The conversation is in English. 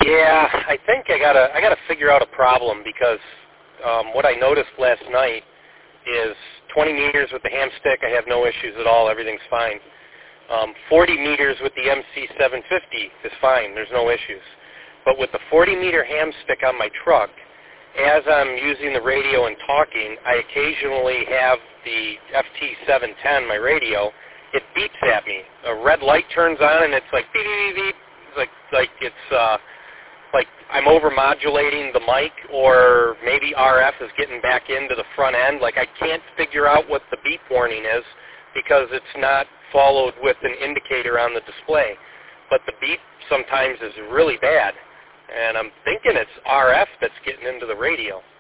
Yeah, I think I gotta figure out a problem because what I noticed last night is 20 meters with the ham stick, I have no issues at all. Everything's fine. 40 meters with the MC750 is fine. There's no issues. But with the 40-meter ham stick on my truck, as I'm using the radio and talking, I occasionally have the FT710, my radio. It beeps at me. A red light turns on, and it's like beep, beep, beep. It's like I'm overmodulating the mic, or maybe RF is getting back into the front end. Like I can't figure out what the beep warning is because it's not followed with an indicator on the display. But the beep sometimes is really bad, and I'm thinking it's RF that's getting into the radio.